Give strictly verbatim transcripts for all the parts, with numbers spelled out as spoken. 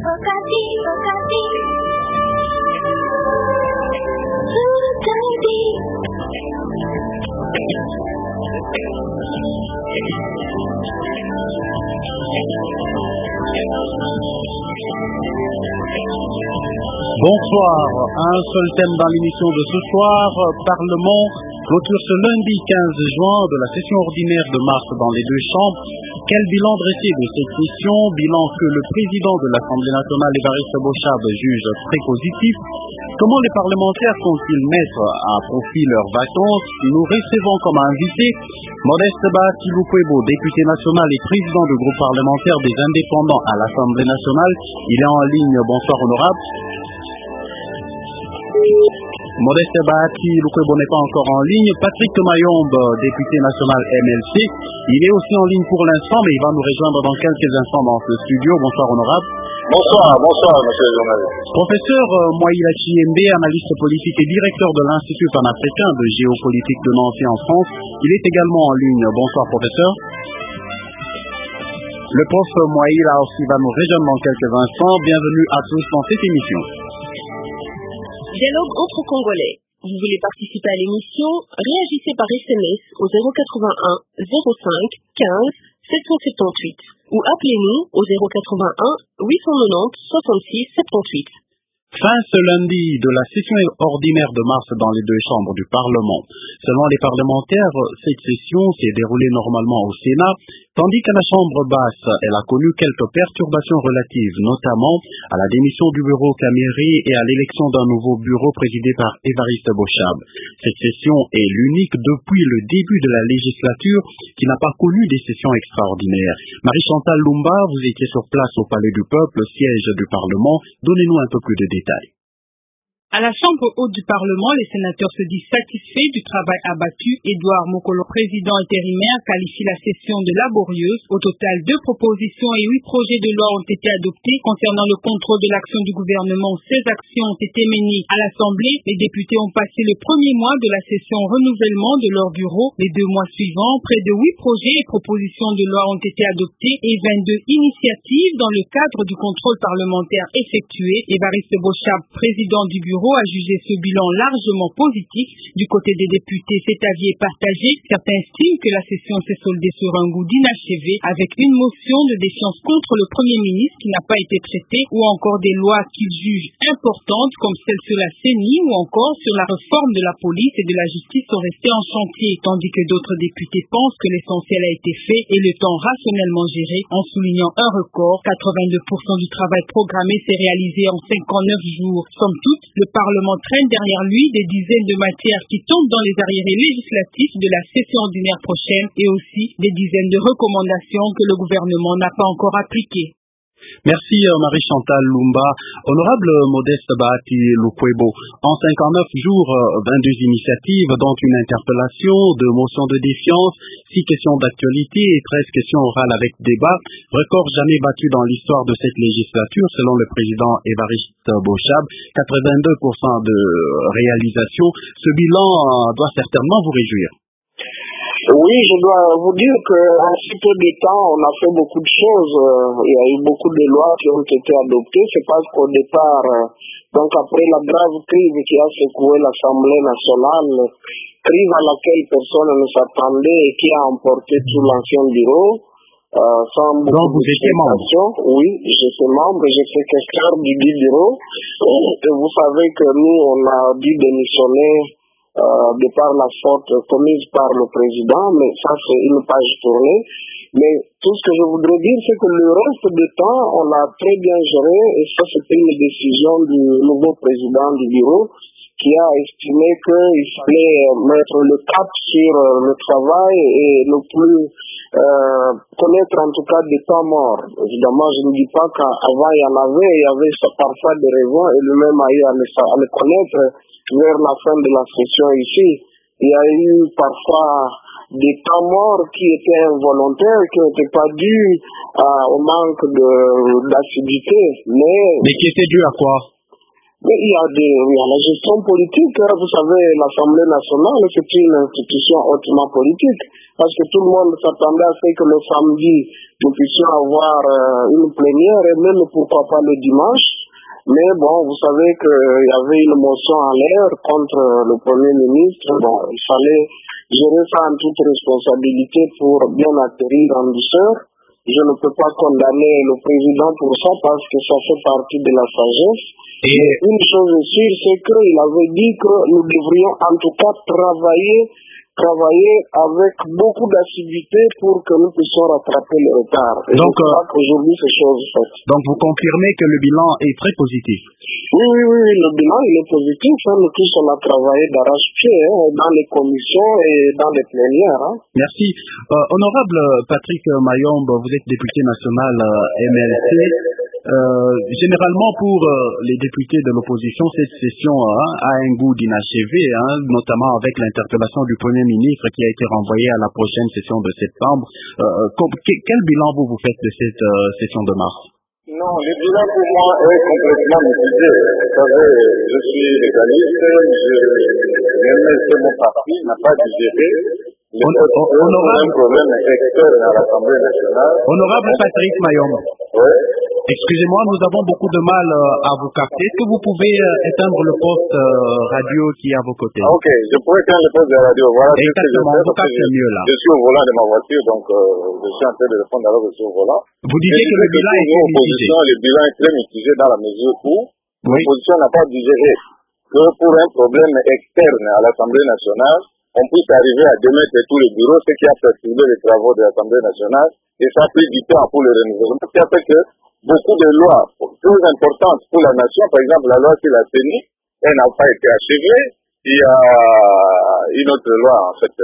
Okapi, Okapi. Okapi. Bonsoir, un seul thème dans l'émission de ce soir, Parlement, clôture ce lundi quinze juin de la session ordinaire de mars dans les deux chambres. Quel bilan dressé de cette session? Bilan que le président de l'Assemblée nationale, Évariste Bochab, juge très positif. Comment les parlementaires comptent-ils mettre à profit leurs vacances? Nous recevons comme invité Modeste Bahati Lukwebo, député national et président du groupe parlementaire des indépendants à l'Assemblée nationale. Il est en ligne. Bonsoir, honorable. Modeste Bahati Lukwebo n'est pas encore en ligne. Patrick Mayombe, député national M L C, il est aussi en ligne pour l'instant, mais il va nous rejoindre dans quelques instants dans ce studio. Bonsoir, honorable. Bonsoir, bonsoir, monsieur le journaliste. Professeur Moïla Chiembe, analyste politique et directeur de l'Institut panafricain de géopolitique de Nancy en France, il est également en ligne. Bonsoir, professeur. Le prof Moïla aussi va nous rejoindre dans quelques instants. Bienvenue à tous dans cette émission. Dialogue entre Congolais. Vous voulez participer à l'émission? Réagissez par S M S au zéro quatre-vingt-un zéro cinq quinze sept cent soixante-dix-huit ou appelez-nous au zéro quatre-vingt-un huit cent quatre-vingt-dix soixante-six soixante-dix-huit. Fin ce lundi de la session ordinaire de mars dans les deux chambres du Parlement. Selon les parlementaires, cette session s'est déroulée normalement au Sénat, tandis qu'à la Chambre basse, elle a connu quelques perturbations relatives, notamment à la démission du bureau Caméré et à l'élection d'un nouveau bureau présidé par Évariste Bochab. Cette session est l'unique depuis le début de la législature qui n'a pas connu des sessions extraordinaires. Marie-Chantal Lumba, vous étiez sur place au Palais du Peuple, siège du Parlement. Donnez-nous un peu plus de détails. À la Chambre haute du Parlement, les sénateurs se disent satisfaits du travail abattu. Édouard Mokolo, président intérimaire, qualifie la session de laborieuse. Au total, deux propositions et huit projets de loi ont été adoptés. Concernant le contrôle de l'action du gouvernement, seize actions ont été menées à l'Assemblée. Les députés ont passé le premier mois de la session en renouvellement de leur bureau. Les deux mois suivants, près de huit projets et propositions de loi ont été adoptés et vingt-deux initiatives dans le cadre du contrôle parlementaire effectué. Évariste Bochab, président du bureau, a jugé ce bilan largement positif. Du côté des députés, cet avis est partagé. Certains estiment que la session s'est soldée sur un goût d'inachevé avec une motion de défiance contre le Premier ministre qui n'a pas été traitée ou encore des lois qu'ils jugent importantes comme celle sur la C E N I ou encore sur la réforme de la police et de la justice sont restées en chantier, tandis que d'autres députés pensent que l'essentiel a été fait et le temps rationnellement géré en soulignant un record. quatre-vingt-deux pour cent du travail programmé s'est réalisé en cinquante-neuf jours. Somme toute, le Parlement traîne derrière lui des dizaines de matières qui tombent dans les arriérés législatifs de la session ordinaire prochaine et aussi des dizaines de recommandations que le gouvernement n'a pas encore appliquées. Merci Marie-Chantal Lumba. Honorable Modeste Bahati Lukwebo, en cinquante-neuf jours, vingt-deux initiatives, dont une interpellation, deux motions de défiance, six questions d'actualité et treize questions orales avec débat, record jamais battu dans l'histoire de cette législature selon le président Évariste Bochab, quatre-vingt-deux pour cent de réalisation. Ce bilan doit certainement vous réjouir. Oui, je dois vous dire qu'en si peu de temps, on a fait beaucoup de choses. Il y a eu beaucoup de lois qui ont été adoptées. C'est parce qu'au départ, donc après la grave crise qui a secoué l'Assemblée nationale, crise à laquelle personne ne s'attendait et qui a emporté tout l'ancien bureau, euh, sans beaucoup Donc vous étiez membre? Oui, je suis membre, je suis questeur du bureau. Et vous savez que nous, on a dû démissionner Euh, de par la faute commise par le président, mais ça c'est une page tournée. Mais tout ce que je voudrais dire, c'est que le reste du temps, on l'a très bien géré, et ça c'était une décision du nouveau président du bureau qui a estimé qu'il fallait mettre le cap sur le travail et ne plus euh, connaître en tout cas des temps morts. Évidemment, je ne dis pas qu'avant il y en avait, il y avait parfois des raisons, et lui-même a eu à le, à le connaître vers la fin de la session ici. Il y a eu parfois des temps morts qui étaient involontaires, qui n'étaient pas dus euh, au manque de, d'acidité. Mais, mais qui étaient dus à quoi? Mais il y a, des, il y a la gestion politique. Vous savez, l'Assemblée nationale, c'est une institution hautement politique. Parce que tout le monde s'attendait à ce que le samedi, nous puissions avoir euh, une plénière, et même pourquoi pas le dimanche. Mais bon, vous savez qu'il y avait une motion en l'air contre le Premier ministre. Bon, il fallait gérer ça en toute responsabilité pour bien atterrir en douceur. Je ne peux pas condamner le président pour ça parce que ça fait partie de la sagesse. Et une chose est sûre, c'est qu'il avait dit que nous devrions en tout cas travailler, travailler avec beaucoup d'assiduité pour que nous puissions rattraper le retard. Et donc, je crois euh, qu'aujourd'hui, c'est chose faite. Donc, vous confirmez que le bilan est très positif? Oui, oui, oui, le bilan, il est positif. Hein. Nous tous, on a travaillé d'arrache-pied hein, dans les commissions et dans les plénières. Hein. Merci. Euh, honorable Patrick Mayombe, vous êtes député national euh, M L C. Euh, généralement, pour euh, les députés de l'opposition, cette session hein, a un goût d'inachevé, hein, notamment avec l'interpellation du Premier ministre qui a été renvoyée à la prochaine session de septembre. Euh, quel bilan vous vous faites de cette euh, session de mars? Non, le bilan pour moi est complètement mitigé. Vous savez, je suis légaliste, je, mon parti n'a pas digéré les honorable problème externe à l'Assemblée nationale. Honorable Patrick Mayombe. Oui. Excusez-moi, nous avons beaucoup de mal euh, à vous capter. Est-ce que vous pouvez euh, éteindre le poste euh, radio qui est à vos côtés? Ah, ok, je pourrais éteindre le poste de radio. Voilà. Exactement, on vous capte mieux là. Je suis au volant de ma voiture, donc euh, je suis en train de répondre alors que je suis au volant. Vous disiez que le bilan est mitigé. Le bilan est très mitigé dans la mesure où oui. l'opposition n'a pas digéré que pour un problème externe à l'Assemblée nationale, on puisse arriver à démettre tous les bureaux, ce qui a perturbé les travaux de l'Assemblée nationale, et ça a pris du temps pour le renouvellement. Ce qui a fait que beaucoup de lois très importantes pour la nation, par exemple la loi sur la C E N I, elle n'a pas été achevée. Il y a une autre loi, en fait,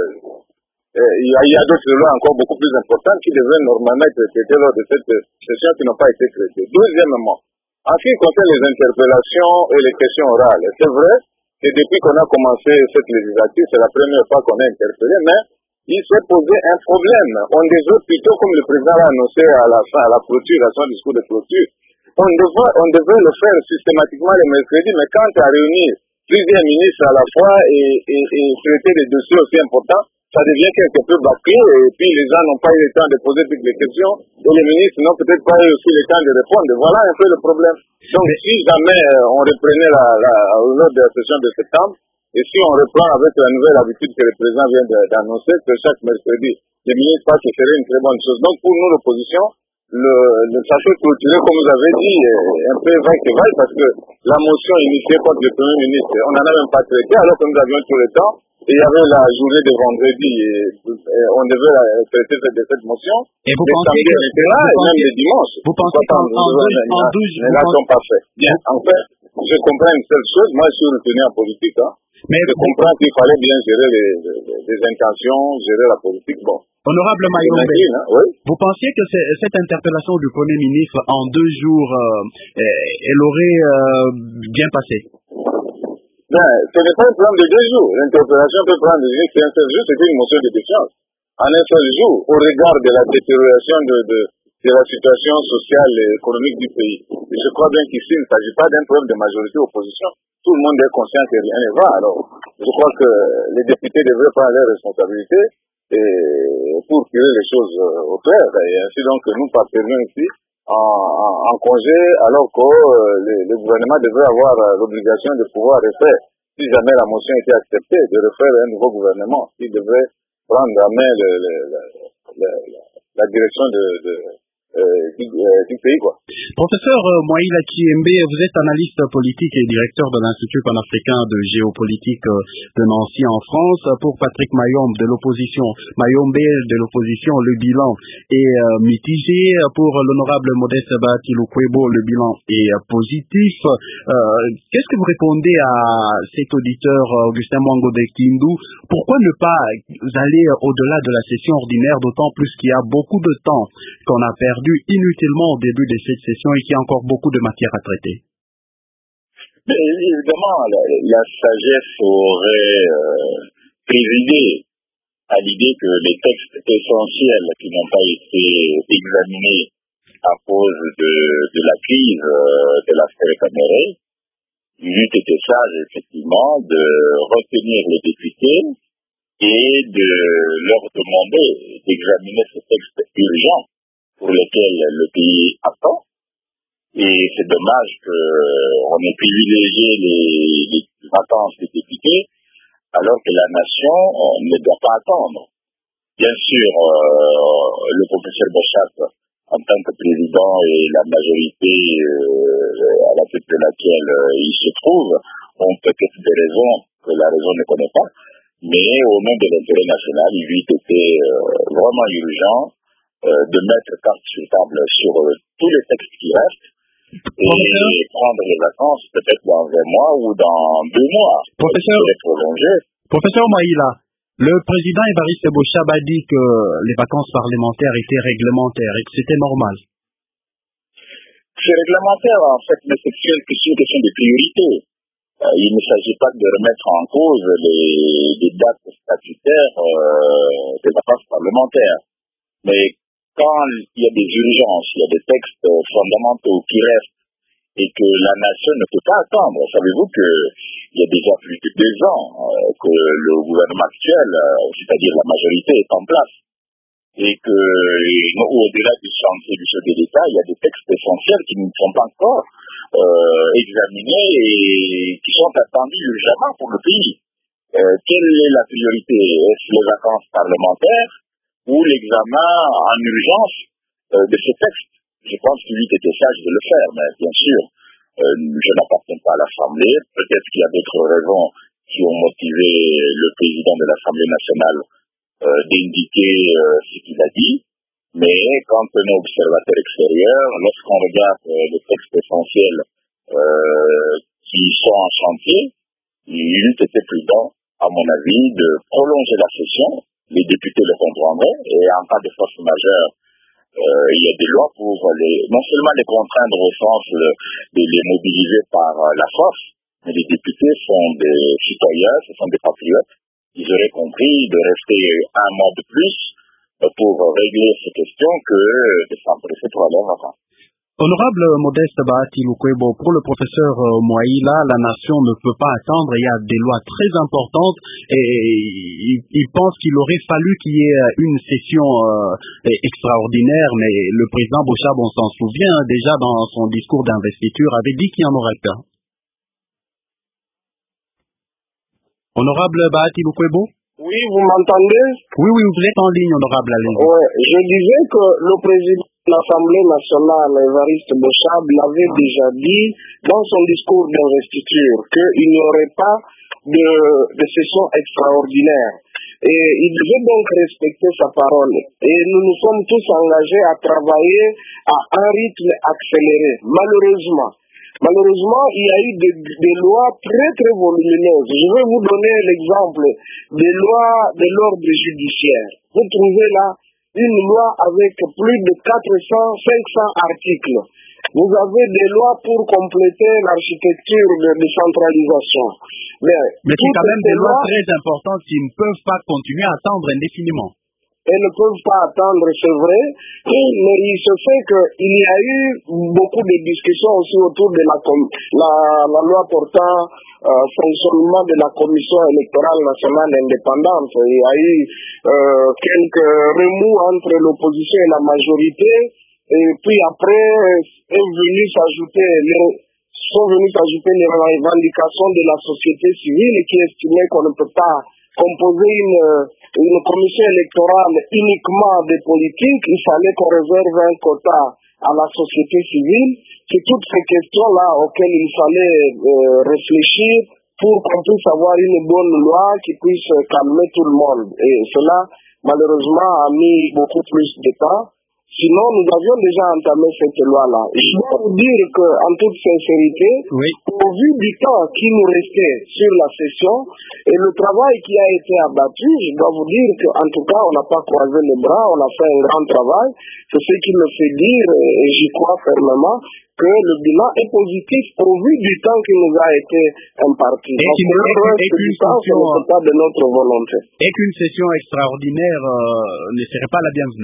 il y a, il y a d'autres lois encore beaucoup plus importantes qui devaient normalement être traitées lors de cette session qui n'ont pas été traitées. Deuxièmement, en ce qui concerne les interpellations et les questions orales, c'est vrai que depuis qu'on a commencé cette législature, c'est la première fois qu'on a interpellé, mais il s'est posé un problème. On devait plutôt, comme le président l'a annoncé à la fin, à la clôture, à son discours de clôture, on devait, on devait le faire systématiquement le mercredi, mais quand à réunir plusieurs ministres à la fois et, et, et traiter des dossiers aussi importants, ça devient quelque peu bâclé et puis les gens n'ont pas eu le temps de poser toutes les questions et les ministres n'ont peut-être pas eu aussi le temps de répondre. Voilà un peu le problème. Donc si jamais on reprenait la, la, lors de la session de septembre, et si on reprend avec la nouvelle habitude que le président vient d'annoncer, que chaque mercredi, les ministres passent, ce serait une très bonne chose. Donc pour nous, l'opposition, le, le sachet clôturé, comme vous avez dit, est un peu vague et vague parce que la motion initiée contre le Premier ministre, on n'en a même pas traité alors que nous avions tout le temps. Et il y avait la journée de vendredi et, et on devait traiter cette, cette motion. Et vous pensez que était là, et même le dimanche. Vous pensez qu'en douze jours, les sont pas faits. Bien, en fait, je comprends une seule chose. Moi, je suis retenu en politique. Hein. Mais je comprends qu'il fallait bien gérer les, les, les intentions, gérer la politique. Bon. Honorable Mayombe, hein, oui. Vous pensiez que cette interpellation du Premier ministre en deux jours, euh, elle aurait euh, bien passé? Ben, ce n'est pas un problème de deux jours. L'interpellation peut prendre des jours, c'est un seul jour, c'est une motion de défiance. En un seul jour, au regard de la détérioration de, de, de la situation sociale et économique du pays. Et je crois bien qu'ici, il ne s'agit pas d'un problème de majorité-opposition. Tout le monde est conscient que rien ne va. Alors, je crois que les députés devraient prendre leurs responsabilités et pour tirer les choses au clair. Et ainsi donc, nous partenons ici en, en, en congé, alors que euh, le, le gouvernement devrait avoir euh, l'obligation de pouvoir refaire, si jamais la motion était acceptée, de refaire un nouveau gouvernement qui devrait prendre en main le, le, le, le, le, la direction de, de, euh, du, euh, du pays, quoi. Professeur euh, Moïla Chiembe, vous êtes analyste politique et directeur de l'Institut panafricain de géopolitique euh, de Nancy en France. Pour Patrick Mayombe de l'opposition, Mayombe de l'opposition, le bilan est euh, mitigé. Pour l'honorable Modeste Batiloukwebo, le bilan est euh, positif. Euh, Qu'est-ce que vous répondez à cet auditeur Augustin Mwango de Kindu? Pourquoi ne pas aller au-delà de la session ordinaire, d'autant plus qu'il y a beaucoup de temps qu'on a perdu inutilement au début de cette session et qu'il y a encore beaucoup de matière à traiter? Mais évidemment, la, la sagesse aurait euh, présidé à l'idée que les textes essentiels qui n'ont pas été examinés à cause de, de la crise euh, de l'affaire Caméré il eût été sage, effectivement, de retenir les députés et de leur demander d'examiner ce texte urgent pour lequel le pays attend. Et c'est dommage qu'on ait privilégié les, les vacances des députés alors que la nation euh, ne doit pas attendre. Bien sûr, euh, le professeur Bochat, en tant que président et la majorité euh, à la tête de laquelle euh, il se trouve, ont peut-être des raisons que la raison ne connaît pas, mais au nom de l'intérêt national, il eût été euh, vraiment urgent euh, de mettre carte sur table sur euh, tous les textes qui restent et prendre les vacances peut-être dans un mois ou dans deux mois. Professeur, professeur Maïla, le président Évariste Bochab a dit que les vacances parlementaires étaient réglementaires et que c'était normal. C'est réglementaire en fait, mais c'est une question de priorité. Euh, il ne s'agit pas de remettre en cause les, les dates statutaires euh, des vacances parlementaires. Mais quand il y a des urgences, il y a des textes fondamentaux qui restent et que la nation ne peut pas attendre. Savez-vous qu'il y a déjà plus de deux ans euh, que le gouvernement actuel, euh, c'est-à-dire la majorité, est en place. Et que, au-delà du chantier du chef de l'État, il y a des textes essentiels qui ne sont pas encore euh, examinés et qui sont attendus urgemment pour le pays. Euh, quelle est la priorité? Est-ce les vacances parlementaires ou l'examen en urgence euh, de ces textes? Je pense qu'il était sage de le faire, mais bien sûr, euh, je n'appartiens pas à l'Assemblée. Peut-être qu'il y a d'autres raisons qui ont motivé le président de l'Assemblée nationale euh, d'indiquer euh, ce qu'il a dit. Mais quand on est observateur extérieur, lorsqu'on regarde euh, les textes essentiels euh, qui sont en chantier, il eût été prudent, à mon avis, de prolonger la session. Les députés le comprendraient, et en cas de force majeure, euh, il y a des lois pour les, non seulement les contraindre au sens de, de les mobiliser par euh, la force, mais les députés sont des citoyens, ce sont des patriotes. Ils auraient compris de rester un mois de plus euh, pour régler ces questions que de s'empresser pour aller en vacances. Honorable Modeste Bahati Lukwebo, pour le professeur Moaïla, la nation ne peut pas attendre. Il y a des lois très importantes et il, il pense qu'il aurait fallu qu'il y ait une session euh, extraordinaire, mais le président Bochab, on s'en souvient, déjà dans son discours d'investiture, avait dit qu'il y en aurait pas. Honorable Bahati Lukwebo? Oui, vous m'entendez? Oui, oui, vous êtes en ligne, honorable. Oui, je disais que le président de l'Assemblée nationale, Évariste Bochab, l'avait déjà dit dans son discours d'investiture qu'il n'y aurait pas de, de session extraordinaire. Et il devait donc respecter sa parole. Et nous nous sommes tous engagés à travailler à un rythme accéléré. Malheureusement, Malheureusement, il y a eu des, des lois très très volumineuses. Je vais vous donner l'exemple des lois de l'ordre judiciaire. Vous trouvez là une loi avec plus de quatre cents, cinq cents articles. Vous avez des lois pour compléter l'architecture de décentralisation. Mais, Mais c'est quand même des lois très importantes qui ne peuvent pas continuer à attendre indéfiniment. Elles ne peuvent pas attendre, c'est vrai, mais il se fait qu'il y a eu beaucoup de discussions aussi autour de la, la, la loi portant euh, fonctionnement de la Commission électorale nationale indépendante. Il y a eu euh, quelques remous entre l'opposition et la majorité, et puis après est venu s'ajouter les, sont venues s'ajouter les revendications de la société civile qui estimait qu'on ne peut pas composer une, une commission électorale uniquement des politiques. Il fallait qu'on réserve un quota à la société civile. C'est toutes ces questions-là auxquelles il fallait euh, réfléchir pour qu'on puisse avoir une bonne loi qui puisse calmer tout le monde. Et cela, malheureusement, a mis beaucoup plus de temps. Sinon, nous avions déjà entamé cette loi-là. Je dois vous dire qu'en toute sincérité, oui, au vu du temps qui nous restait sur la session et le travail qui a été abattu, je dois vous dire qu'en tout cas, on n'a pas croisé les bras, on a fait un grand travail. C'est ce qui me fait dire, et j'y crois fermement, que le bilan est positif au vu du temps qui nous a été imparti. Et Parce que le reste du temps, ce n'est pas de notre volonté. Et qu'une session extraordinaire euh, ne serait pas la bienvenue.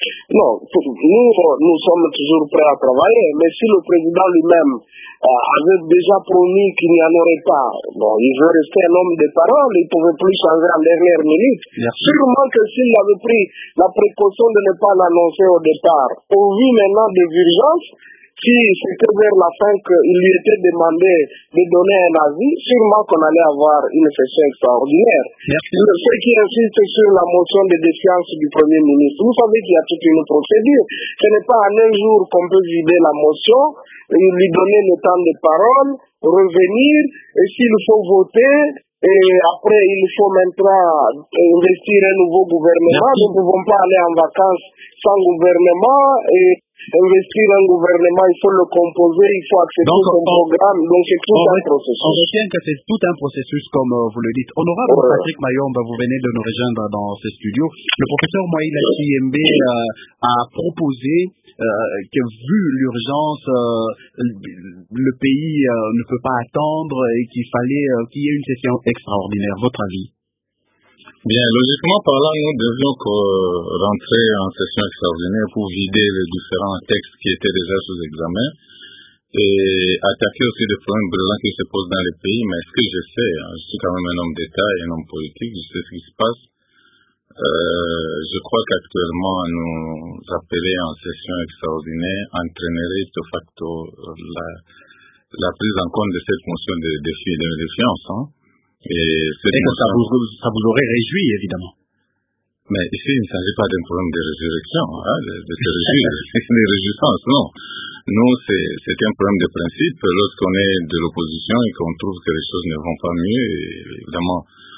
Non, nous, nous sommes toujours prêts à travailler, mais si le président lui-même euh, avait déjà promis qu'il n'y en aurait pas, bon, il veut rester un homme de parole, il ne pouvait plus changer en dernière minute. Merci. Sûrement que s'il avait pris la précaution de ne pas l'annoncer au départ, au vu maintenant des urgences, si c'était vers la fin qu'il lui était demandé de donner un avis, sûrement qu'on allait avoir une session extraordinaire. Merci. Ceux qui insistent sur la motion de défiance du Premier ministre, vous savez qu'il y a toute une procédure. Ce n'est pas en un jour qu'on peut vider la motion, lui donner le temps de parole, revenir, et s'il faut voter, et après il faut maintenant investir un nouveau gouvernement. Merci. Nous ne pouvons pas aller en vacances sans gouvernement, et investir un gouvernement, il faut le composer, il faut accepter donc, son on, programme, donc c'est tout un processus. On retient que c'est tout un processus, comme euh, vous le dites. Honorable ouais. Patrick Mayomba, vous venez de nous rejoindre dans ce studio. Le professeur Moïla Chiembe euh, a proposé euh, que vu l'urgence, euh, le pays euh, ne peut pas attendre et qu'il fallait euh, qu'il y ait une session extraordinaire. Votre avis? Bien, logiquement parlant, nous devions rentrer en session extraordinaire pour vider les différents textes qui étaient déjà sous examen et attaquer aussi des problèmes brûlants qui se posent dans les pays. Mais ce que je sais, hein, je suis quand même un homme d'État et un homme politique, je sais ce qui se passe. Euh, je crois qu'actuellement, nous appeler en session extraordinaire entraînerait de facto la, la prise en compte de cette motion de défi de défiance, hein. Et, et que ça vous, ça vous aurait réjoui, évidemment. Mais ici, il ne s'agit pas d'un problème de résurrection, hein, de, de se réjouir, de réjouissance, non. Nous, c'est, c'est un problème de principe. Lorsqu'on est de l'opposition et qu'on trouve que les choses ne vont pas mieux, évidemment,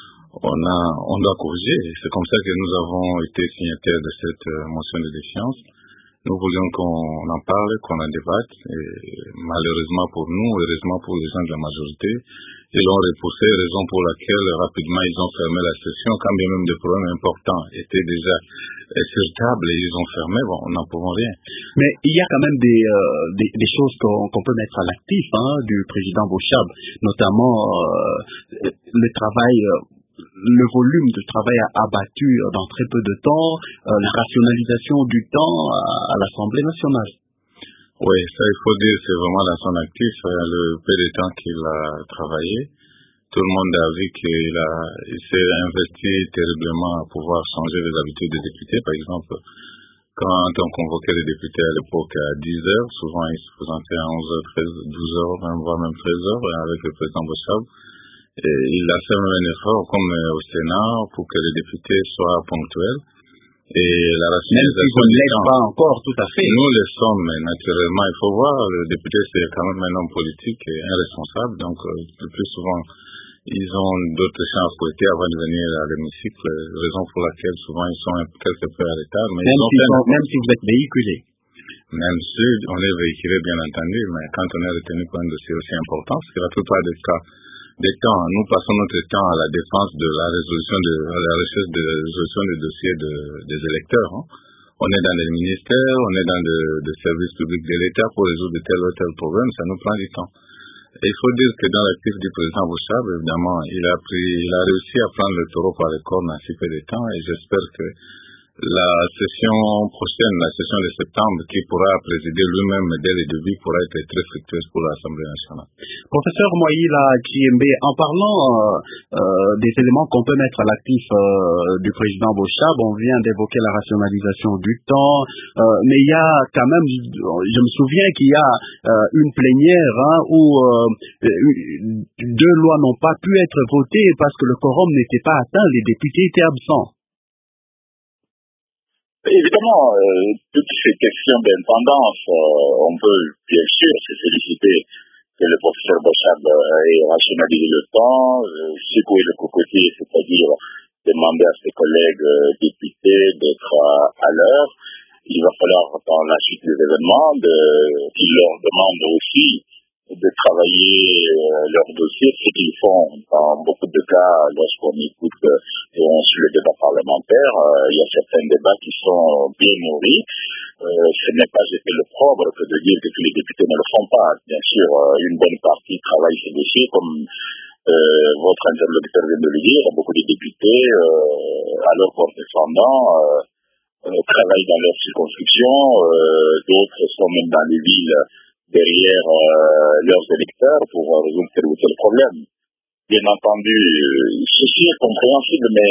on a, on doit corriger. C'est comme ça que nous avons été signataires de cette euh, motion de défiance. Nous voulions qu'on en parle, qu'on en débatte, et malheureusement pour nous, heureusement pour les gens de la majorité, ils l'ont repoussé, raison pour laquelle rapidement ils ont fermé la session, quand bien même des problèmes importants étaient déjà sur table et ils ont fermé, bon, on n'en pouvons rien. Mais il y a quand même des, euh, des, des choses qu'on, qu'on peut mettre à l'actif hein, du président Bochab, notamment euh, le travail... Euh, le volume de travail abattu dans très peu de temps, euh, la rationalisation du temps à, à l'Assemblée nationale. Oui, ça il faut dire, c'est vraiment dans son actif, le peu de temps qu'il a travaillé. Tout le monde a vu qu'il a, il s'est investi terriblement à pouvoir changer les habitudes des députés. Par exemple, quand on convoquait les députés à l'époque à dix heures, souvent ils se présentaient à onze heures, treize, douze heures, même, voire même treize heures avec le président Bochab. Et il a fait un effort, comme au Sénat, pour que les députés soient ponctuels. Et la rationalisation... Même si vous ne l'êtes pas encore, tout à fait. Nous le sommes, mais naturellement, il faut voir, le député, c'est quand même un homme politique et un responsable. Donc, le plus souvent, ils ont d'autres champs à fouetter avant de venir à l'hémicycle, raison pour laquelle souvent ils sont quelque peu en retard. Mais même, ils ont si fait... sont, même si vous êtes véhiculé. Même si on est véhiculé, bien entendu, mais quand on est retenu pour un dossier aussi important, parce que la plupart des cas, des temps, nous passons notre temps à la défense de la résolution de, à la recherche de la résolution des dossiers de, des électeurs. Hein. On est dans les ministères, on est dans le service public de l'État pour résoudre tel ou tel problème, ça nous prend du temps. Et il faut dire que dans l'actif du président Bochab, évidemment, il a pris, il a réussi à prendre le taureau par les cornes en si peu de temps et j'espère que la session prochaine, la session de septembre, qui pourra présider lui-même dès le début, pourra être très fructueuse pour l'Assemblée nationale. Professeur Moïla Chiembe, en parlant euh, euh, des éléments qu'on peut mettre à l'actif euh, du président Bochab, on vient d'évoquer la rationalisation du temps, euh, mais il y a quand même, je me souviens qu'il y a euh, une plénière hein, où euh, deux lois n'ont pas pu être votées parce que le quorum n'était pas atteint, les députés étaient absents. Évidemment, euh, toutes ces questions d'intendance, euh, on peut bien sûr se féliciter que le professeur Bochab ait rationalisé le temps, euh, secouer le cocotier, c'est-à-dire demander à ses collègues euh, députés d'être à, à l'heure. Il va falloir, dans la suite des événements, de, qu'il leur demande aussi de travailler euh, leur dossier, ce qu'ils font dans beaucoup de cas lorsqu'on écoute euh, et on suit le débat parlementaire. Euh, il y a certains débats qui sont bien nourris. Euh, ce n'est pas jeter le propre que de dire que tous les députés ne le font pas. Bien sûr, euh, une bonne partie travaille ces dossiers, comme euh, votre interlocuteur vient de le dire. Beaucoup de députés, euh, à leur correspondant, euh, euh, travaillent dans leur circonscription, euh, d'autres sont même dans les villes derrière euh, leurs électeurs pour euh, résoudre tel ou tel problème. Bien entendu, euh, ceci est compréhensible, mais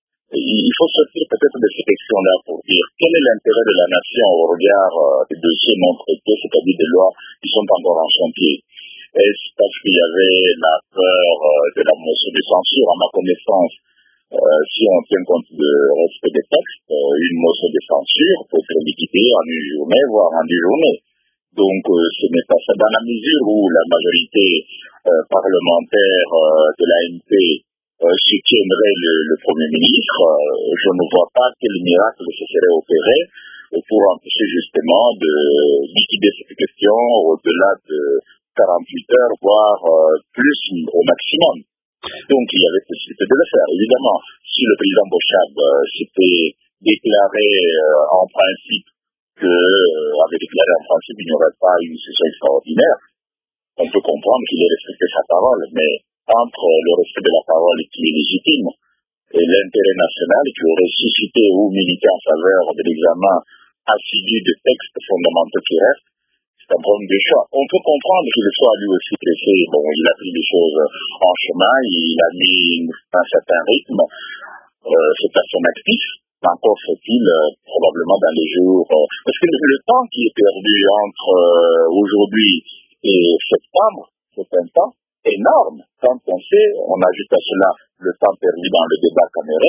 il faut sortir peut-être de ces questions-là pour dire quel est l'intérêt de la nation au regard euh, des dossiers non traités, c'est-à-dire des lois qui sont encore en chantier. Est-ce parce qu'il y avait la peur euh, de la motion de censure? À ma connaissance, euh, si on tient compte du respect des textes, euh, une motion de censure peut être liquidée en une journée, voire en deux journées. Donc, euh, ce n'est pas ça. Dans la mesure où la majorité euh, parlementaire euh, de l'A N P euh, soutiendrait le, le Premier ministre, euh, je ne vois pas quel miracle se serait opéré pour empêcher justement de liquider cette question au-delà de quarante-huit heures, voire euh, plus au maximum. Donc, il y avait possibilité de le faire. Évidemment, si le président Bochab euh, s'était déclaré euh, en principe que, euh, avait déclaré en principe qu'il n'y aurait pas une session extraordinaire, on peut comprendre qu'il ait respecté sa parole, mais entre le respect de la parole qui est légitime et l'intérêt national qui aurait suscité ou milité en faveur de l'examen assidu de textes fondamentaux qui restent, c'est un problème de choix. On peut comprendre qu'il soit lui aussi pressé. Bon, il a pris les choses en chemin, il a mis un certain rythme, euh, c'est à son actif. Encore faut-il euh, probablement dans les jours... Euh, parce que le temps qui est perdu entre euh, aujourd'hui et septembre, c'est un temps énorme. Quand on sait, on ajoute à cela le temps perdu dans le débat caméré,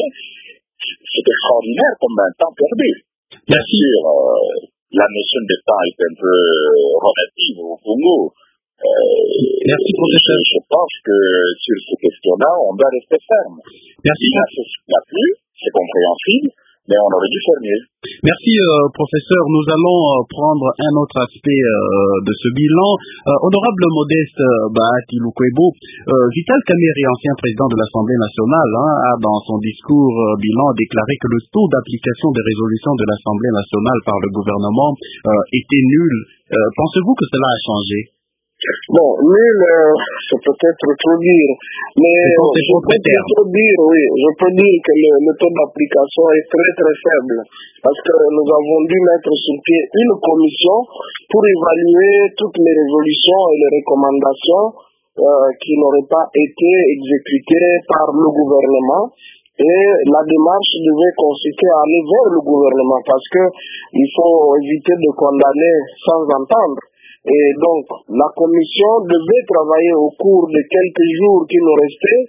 c'est extraordinaire comme un temps perdu. Bien sûr, euh, la notion de temps est un peu relative au Congo. Euh, Merci, professeur. Je, je pense que sur ces questions-là, on doit rester ferme. Merci. Il n'a plus, c'est compréhensible, mais on aurait dû faire mieux. Merci, euh, professeur. Nous allons euh, prendre un autre aspect euh, de ce bilan. Euh, honorable Modeste euh, Bahati Lukwebo, euh, Vital Kamerhe, ancien président de l'Assemblée nationale, hein, a dans son discours euh, bilan déclaré que le taux d'application des résolutions de l'Assemblée nationale par le gouvernement euh, était nul. Euh, pensez-vous que cela a changé? Bon, nul, euh, c'est peut-être trop dire, mais c'est je peux plutôt dire, oui, je peux dire que le, le taux d'application est très très faible, parce que nous avons dû mettre sur pied une commission pour évaluer toutes les résolutions et les recommandations euh, qui n'auraient pas été exécutées par le gouvernement. Et la démarche devait consister à aller vers le gouvernement, parce que il faut éviter de condamner sans entendre. Et donc, la commission devait travailler au cours de quelques jours qui nous restaient,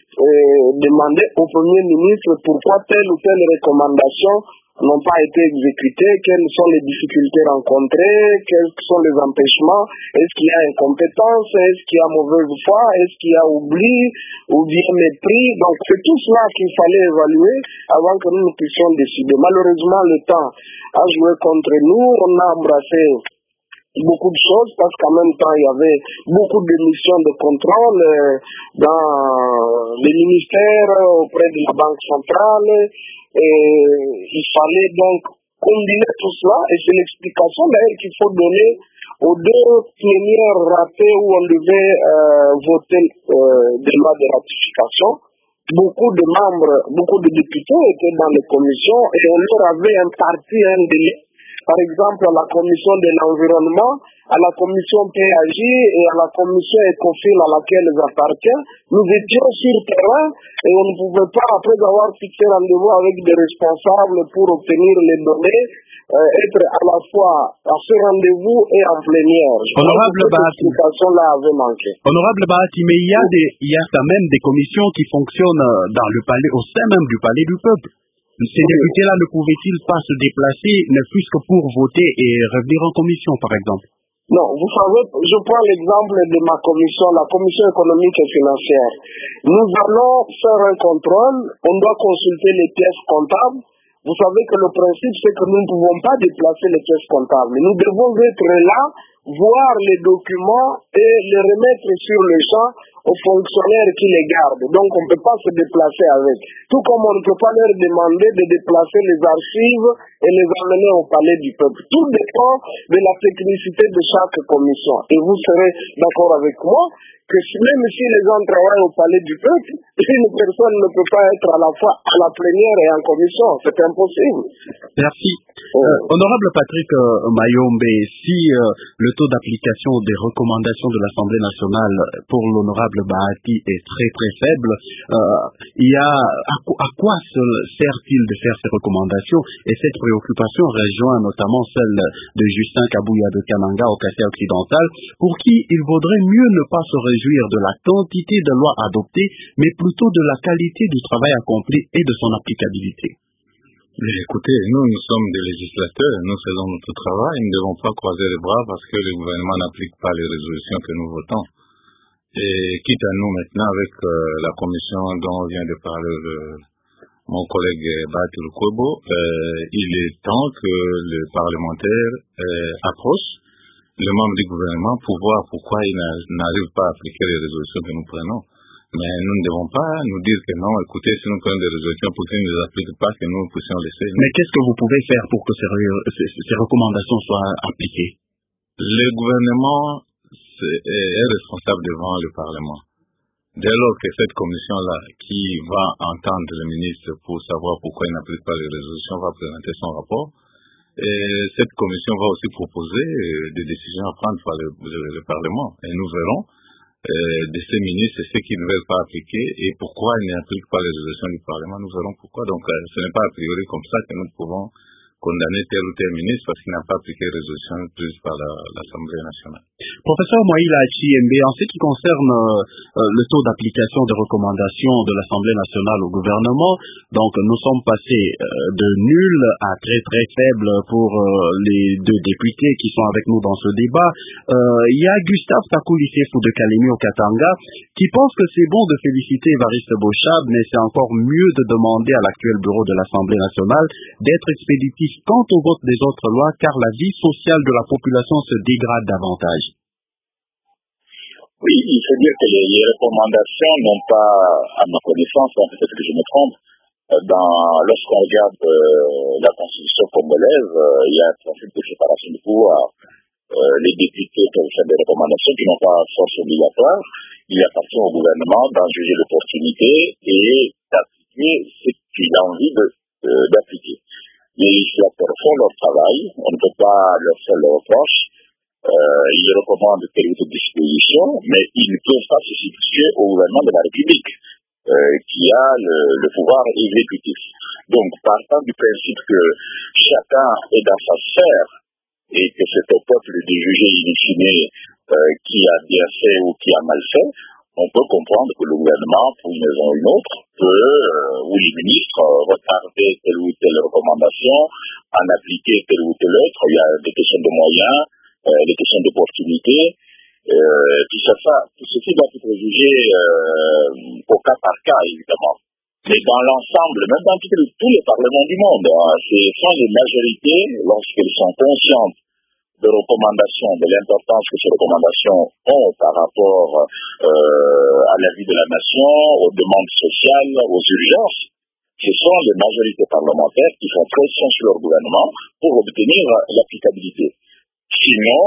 et demander au Premier ministre pourquoi telle ou telle recommandation n'ont pas été exécutées, quelles sont les difficultés rencontrées, quels sont les empêchements, est-ce qu'il y a incompétence, est-ce qu'il y a mauvaise foi, est-ce qu'il y a oubli ou bien mépris. Donc, c'est tout cela qu'il fallait évaluer avant que nous puissions décider. Malheureusement, le temps a joué contre nous, on a embrassé beaucoup de choses, parce qu'en même temps, il y avait beaucoup de missions de contrôle euh, dans les ministères, auprès de la Banque centrale, et il fallait donc combiner tout cela, et c'est l'explication d'ailleurs qu'il faut donner aux deux plénières ratées où on devait euh, voter euh, des lois de ratification. Beaucoup de membres, beaucoup de députés étaient dans les commissions, et on leur avait imparti un délai. Par exemple, à la commission de l'environnement, à la commission P A J et à la commission ECOFIN à laquelle j'appartiens, nous étions sur terrain et on ne pouvait pas, après avoir fixé rendez-vous avec des responsables pour obtenir les données, euh, être à la fois à ce rendez-vous et en plénière. Honorable Bahati, là avait manqué. Honorable Bahati, mais il y a des, il y a quand même des commissions qui fonctionnent dans le palais, au sein même du palais du peuple. Ces députés-là ne pouvaient-ils pas se déplacer, ne fût-ce que pour voter et revenir en commission, par exemple? Non, vous savez, je prends l'exemple de ma commission, la commission économique et financière. Nous allons faire un contrôle, on doit consulter les pièces comptables. Vous savez que le principe, c'est que nous ne pouvons pas déplacer les pièces comptables. Nous devons être là, voir les documents et les remettre sur le champ aux fonctionnaires qui les gardent. Donc, on ne peut pas se déplacer avec. Tout comme on ne peut pas leur demander de déplacer les archives et les amener au palais du peuple. Tout dépend de la technicité de chaque commission. Et vous serez d'accord avec moi que si, même si les gens travaillent au palais du peuple, une personne ne peut pas être à la fois à la plénière et en commission. C'est impossible. Merci. Euh, honorable Patrick euh, Mayombe, si euh, le taux d'application des recommandations de l'Assemblée nationale pour l'honorable Bahati est très très faible, euh, il y a à, à quoi sert-il de faire ces recommandations? Et cette préoccupation rejoint notamment celle de Justin Kabouya de Kananga au Kassai occidental, pour qui il vaudrait mieux ne pas se réjouir de la quantité de lois adoptées, mais plutôt de la qualité du travail accompli et de son applicabilité. Mais écoutez, nous, nous sommes des législateurs, nous faisons notre travail, nous ne devons pas croiser les bras parce que le gouvernement n'applique pas les résolutions que nous votons. Et quitte à nous maintenant avec euh, la commission dont vient de parler le, mon collègue Bahati Lukwebo, euh, il est temps que le parlementaire euh, approche le membre du gouvernement pour voir pourquoi il n'arrive pas à appliquer les résolutions que nous prenons. Mais nous ne devons pas nous dire que non, écoutez, si nous prenons des résolutions pour qu'ils ne les appliquent pas, que nous puissions laisser. Mais qu'est-ce que vous pouvez faire pour que ces, ces, ces recommandations soient appliquées? Le gouvernement est, est responsable devant le Parlement. Dès lors que cette commission-là, qui va entendre le ministre pour savoir pourquoi il n'applique pas les résolutions, va présenter son rapport, et cette commission va aussi proposer des décisions à prendre par le, le, le Parlement. Et nous verrons Euh, de ces ministres, ceux qui ne veulent pas appliquer et pourquoi ils n'appliquent pas les résolutions du Parlement. Nous verrons pourquoi. Donc, euh, ce n'est pas a priori comme ça que nous pouvons condamner tel ou tel ministre parce qu'il n'a pas appliqué les résolutions prises par l'Assemblée nationale. Professeur Moïla Chiembe, en ce qui concerne euh, le taux d'application des recommandations de l'Assemblée nationale au gouvernement, donc nous sommes passés euh, de nul à très très faible pour euh, les deux députés qui sont avec nous dans ce débat. Euh, il y a Gustave Takulisefou de Kalemi au Katanga qui pense que c'est bon de féliciter Évariste Bochab, mais c'est encore mieux de demander à l'actuel bureau de l'Assemblée nationale d'être expéditif quant au vote des autres lois, car la vie sociale de la population se dégrade davantage. Oui, il faut dire que les, les recommandations n'ont pas, à ma connaissance, hein, peut-être que je me trompe, dans, lorsqu'on regarde euh, la Constitution congolaise, euh, il y a un principe de séparation de pouvoir. Euh, les députés peuvent faire des recommandations qui n'ont pas force obligatoire. Il appartient au gouvernement d'en juger l'opportunité et d'appliquer ce qu'il a envie de, euh, d'appliquer. Les législateurs font leur travail, on ne peut pas leur faire le reproche. Euh, ils recommandent telle ou telle disposition, mais ils ne peuvent pas se substituer au gouvernement de la République, euh, qui a le, le pouvoir exécutif. Donc, partant du principe que chacun est dans sa sphère et que c'est au peuple de juger in fine euh, qui a bien fait ou qui a mal fait, on peut comprendre que le gouvernement, pour une raison ou une autre, peut, euh, ou les ministres, euh, retarder telle ou telle recommandation, en appliquer telle ou telle autre. Il y a des questions de moyens, euh, des questions d'opportunité, euh, tout ça, ça, tout ceci doit être jugé euh, au cas par cas, évidemment. Mais dans l'ensemble, même dans tous les, tous les parlements du monde, hein, ce sont les majorités, lorsqu'elles sont conscientes de recommandations, de l'importance que ces recommandations ont par rapport euh, à la vie de la nation, aux demandes sociales, aux urgences. Ce sont les majorités parlementaires qui font pression sur leur gouvernement pour obtenir l'applicabilité. Sinon,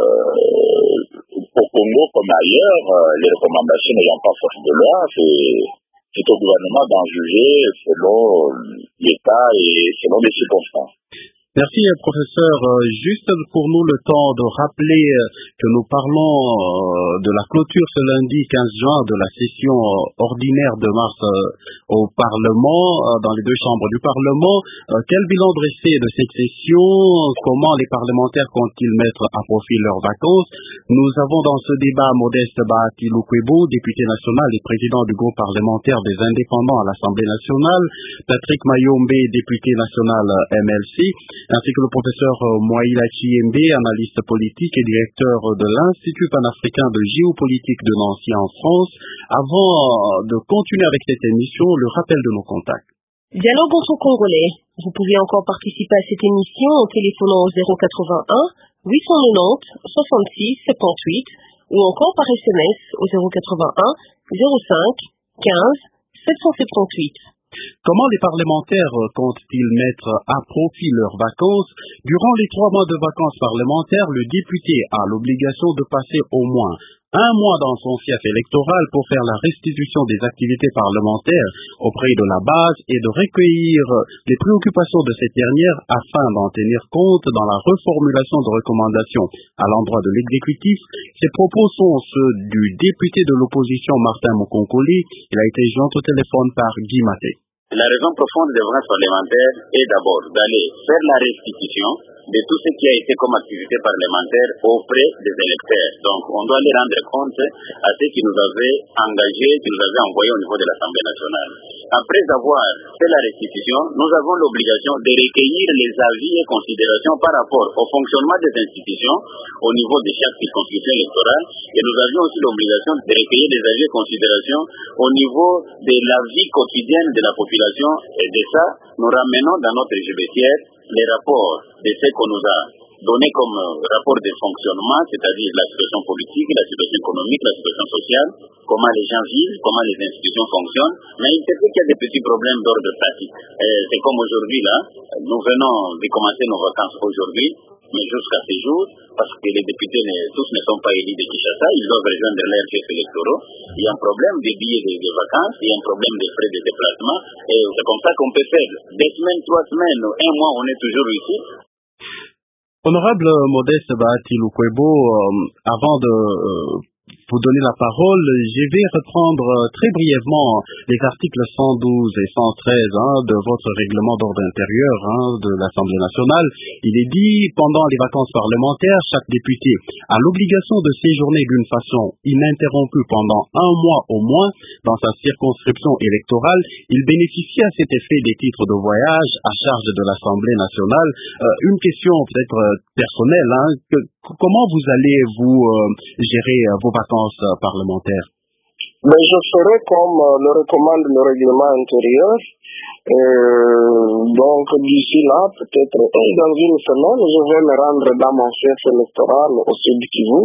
euh, au Congo comme ailleurs, les recommandations n'ayant pas force de loi, c'est au gouvernement d'en juger selon l'État et selon les circonstances. Merci, professeur. Juste pour nous le temps de rappeler que nous parlons de la clôture ce lundi quinze juin de la session ordinaire de mars au Parlement, dans les deux chambres du Parlement. Quel bilan dresser de cette session? Comment les parlementaires comptent-ils mettre à profit leurs vacances? Nous avons dans ce débat Modeste Bahati Lukwebo, député national et président du groupe parlementaire des indépendants à l'Assemblée nationale, Patrick Mayombe, député national M L C, ainsi que le professeur Moïla Chiembe, analyste politique et directeur de l'Institut panafricain de géopolitique de Nancy en France. Avant de continuer avec cette émission, le rappel de nos contacts. Dialogue entre Congolais. Vous pouvez encore participer à cette émission en téléphonant au zéro quatre-vingt-un huit cent quatre-vingt-dix soixante-six soixante-dix-huit ou encore par S M S au zéro quatre-vingt-un zéro cinq quinze sept cent soixante-dix-huit. Comment les parlementaires comptent-ils mettre à profit leurs vacances? Durant les trois mois de vacances parlementaires, le député a l'obligation de passer au moins un mois dans son fief électoral pour faire la restitution des activités parlementaires auprès de la base et de recueillir les préoccupations de cette dernière afin d'en tenir compte dans la reformulation de recommandations à l'endroit de l'exécutif. Ces propos sont ceux du député de l'opposition Martin Mokonkoli. Il a été joint au téléphone par Guy Maté. La raison profonde des vacances parlementaires est d'abord d'aller faire la restitution de tout ce qui a été comme activité parlementaire auprès des électeurs. Donc, on doit les rendre compte à ceux qui nous avaient engagés, qui nous avaient envoyés au niveau de l'Assemblée nationale. Après avoir fait la restitution, nous avons l'obligation de recueillir les avis et considérations par rapport au fonctionnement des institutions au niveau de chaque circonscription électorale. Et nous avions aussi l'obligation de recueillir des avis et considérations au niveau de la vie quotidienne de la population. Et de ça, nous ramenons dans notre judiciaire les rapports de ce qu'on nous a donné comme rapport de fonctionnement, c'est-à-dire la situation politique, la situation économique, la situation sociale, comment les gens vivent, comment les institutions fonctionnent. Mais il se peut qu'il y a des petits problèmes d'ordre pratique. Et c'est comme aujourd'hui là, nous venons de commencer nos vacances aujourd'hui, mais jusqu'à ce jour, parce que les députés ne, tous ne sont pas élus de Kinshasa, ils doivent rejoindre leurs chefs électoraux. Il y a un problème des billets de, de vacances, il y a un problème des frais de déplacement, et c'est comme ça qu'on peut faire. Des semaines, trois semaines, un mois, on est toujours ici. Honorable Modeste Bahati Lukwebo, euh, avant de euh, vous donner la parole, je vais reprendre très brièvement les articles cent douze et cent treize hein, de votre règlement d'ordre intérieur hein, de l'Assemblée nationale. Il est dit, pendant les vacances parlementaires, chaque député a l'obligation de séjourner d'une façon ininterrompue pendant un mois au moins dans sa circonscription électorale. Il bénéficie à cet effet des titres de voyage à charge de l'Assemblée nationale. Euh, une question peut-être euh, personnelle, hein, que, comment vous allez vous euh, gérer euh, vos vacances euh, parlementaires? Mais je ferai comme euh, le recommande le règlement intérieur. Euh, donc d'ici là, peut-être dans une semaine, je vais me rendre dans mon fief électoral au Sud Kivu.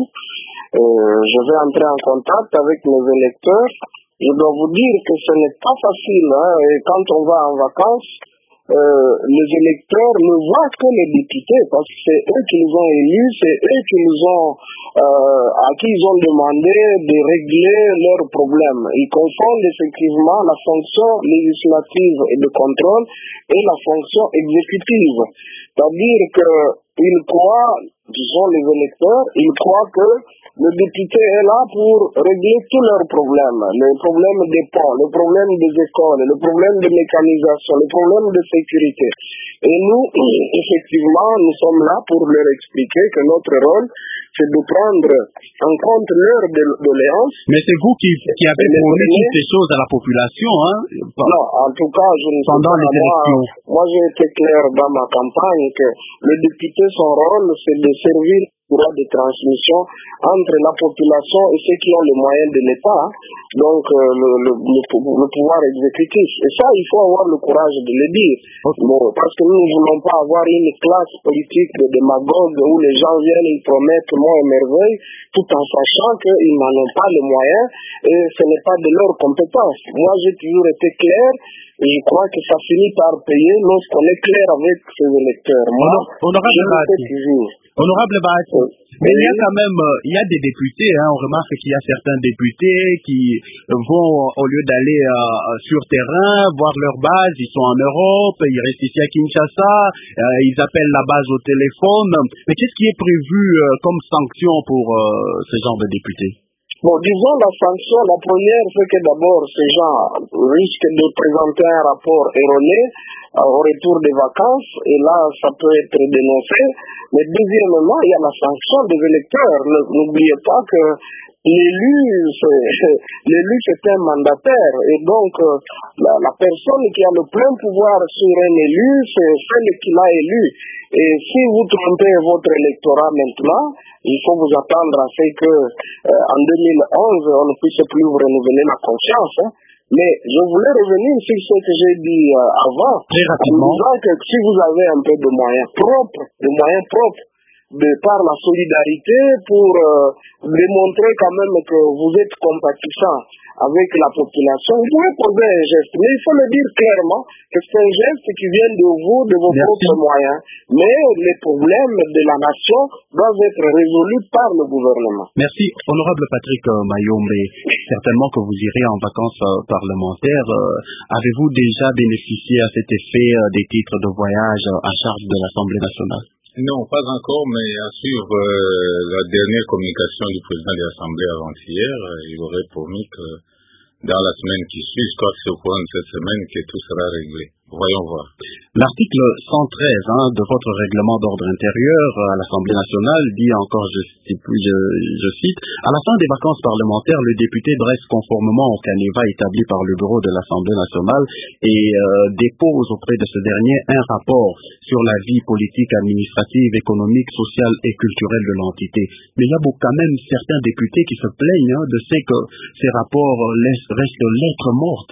Euh, je vais entrer en contact avec mes électeurs. Je dois vous dire que ce n'est pas facile. Hein, et quand on va en vacances, Euh, les électeurs ne voient que les députés parce que c'est eux qui les ont élus, c'est eux qui les ont, euh, à qui ils ont demandé de régler leurs problèmes. Ils confondent effectivement la fonction législative et de contrôle et la fonction exécutive. C'est-à-dire qu'ils croient, disons les électeurs, ils croient que le député est là pour régler tous leurs problèmes, les problèmes des ponts, les problèmes des écoles, les problèmes de mécanisation, les problèmes de sécurité. Et nous, effectivement, nous sommes là pour leur expliquer que notre rôle, c'est de prendre en compte leurs doléances. Mais c'est vous qui, qui avez fourni toutes ces choses à la population, hein? Non, en tout cas, je ne sais pendant pas. les élections. Moi, moi j'ai été clair dans ma campagne que le député, son rôle, c'est de servir droit de transmission entre la population et ceux qui ont les moyens de l'État, donc euh, le, le, le, le pouvoir exécutif. Et ça, il faut avoir le courage de le dire. Bon, parce que nous ne voulons pas avoir une classe politique de démagogues où les gens viennent, ils promettent monts et merveilles, tout en sachant qu'ils n'en ont pas les moyens et ce n'est pas de leur compétence. Moi, j'ai toujours été clair. Et je crois que ça finit par payer lorsqu'on est clair avec ses électeurs. Moi, Honorable Bahati, Honorable Bahati, oui. mais il y a quand même, il y a des députés, hein, on remarque qu'il y a certains députés qui vont, au lieu d'aller euh, sur terrain, voir leur base, ils sont en Europe, ils restent ici à Kinshasa, euh, ils appellent la base au téléphone. Mais qu'est-ce qui est prévu euh, comme sanction pour euh, ce genre de députés? Bon, disons la sanction, la première, c'est que d'abord, ces gens risquent de présenter un rapport erroné euh, au retour des vacances, et là, ça peut être dénoncé. Mais deuxièmement, il y a la sanction des électeurs. N'oubliez pas que l'élu, c'est, l'élu, c'est un mandataire, et donc euh, la, la personne qui a le plein pouvoir sur un élu, c'est celle qui l'a élu. Et si vous trompez votre électorat maintenant, il faut vous attendre à ce que euh, en deux mille onze, on ne puisse plus vous renouveler la confiance. Hein. Mais je voulais revenir sur ce que j'ai dit euh, avant, très rapidement, en disant que si vous avez un peu de moyens propres, de moyens propres, de par la solidarité pour euh, démontrer quand même que vous êtes compatissant avec la population. Vous pouvez poser un geste, mais il faut le dire clairement que c'est un geste qui vient de vous, de vos Merci. propres moyens. Mais les problèmes de la nation doivent être résolus par le gouvernement. Merci, honorable Patrick euh, Mayombe. Certainement que vous irez en vacances euh, parlementaires. Euh, avez-vous déjà bénéficié à cet effet euh, des titres de voyage euh, à charge de l'Assemblée nationale? Non, pas encore, mais à suivre euh, la dernière communication du président de l'Assemblée avant-hier, euh, il aurait promis que dans la semaine qui suit, je crois que c'est au courant de cette semaine que tout sera réglé. Voyons voir. L'article cent treize hein, de votre règlement d'ordre intérieur à l'Assemblée nationale dit encore, je, je, je cite, à la fin des vacances parlementaires, le député dresse conformément au canevas établi par le bureau de l'Assemblée nationale et euh, dépose auprès de ce dernier un rapport sur la vie politique, administrative, économique, sociale et culturelle de l'entité. Mais il y a quand même certains députés qui se plaignent hein, de ce que ces rapports laissent, restent lettres mortes.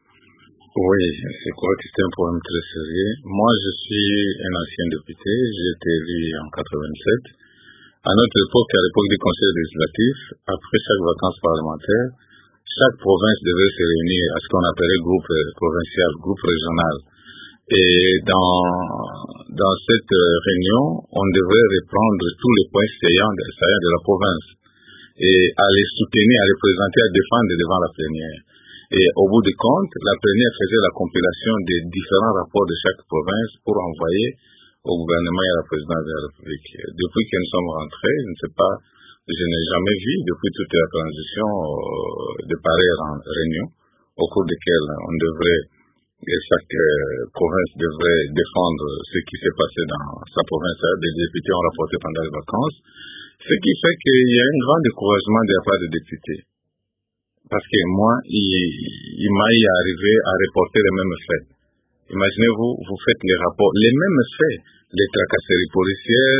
Oui, c'est correct, c'est un problème très sérieux. Moi, je suis un ancien député, j'ai été élu en quatre-vingt-sept. À notre époque, à l'époque du Conseil législatif, après chaque vacances parlementaire, chaque province devait se réunir à ce qu'on appelait groupe provincial, groupe régional. Et dans, dans cette réunion, on devait reprendre tous les points saillants de, saillants de la province et à les soutenir, à les présenter, à défendre devant la plénière. Et au bout du compte, la plénière faisait la compilation des différents rapports de chaque province pour envoyer au gouvernement et à la présidence de la République. Depuis que nous sommes rentrés, je ne sais pas, je n'ai jamais vu, depuis toute la transition, euh, de pareilles réunions au cours desquelles on devrait, et chaque euh, province devrait défendre ce qui s'est passé dans sa province. Des députés ont rapporté pendant les vacances, ce qui fait qu'il y a un grand découragement de la part des députés. Parce que moi, il, il m'a arrivé à reporter les mêmes faits. Imaginez-vous, vous faites les rapports, les mêmes faits, les tracasseries policières,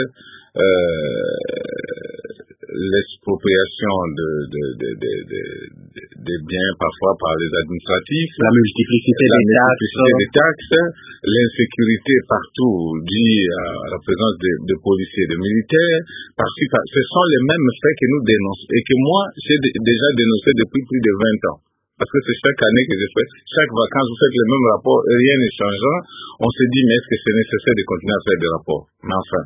euh, l'expropriation de, de, de, de, de, de, de biens parfois par les administratifs, la multiplicité, la des, multiplicité taxes. des taxes, l'insécurité partout due à la présence de, de policiers et de militaires, parce que ce sont les mêmes faits que nous dénonçons et que moi j'ai d- déjà dénoncé depuis plus de vingt ans. Parce que c'est chaque année que je fais, chaque vacances, vous faites les mêmes rapports et rien ne changeant. On se dit, mais est-ce que c'est nécessaire de continuer à faire des rapports? Mais enfin,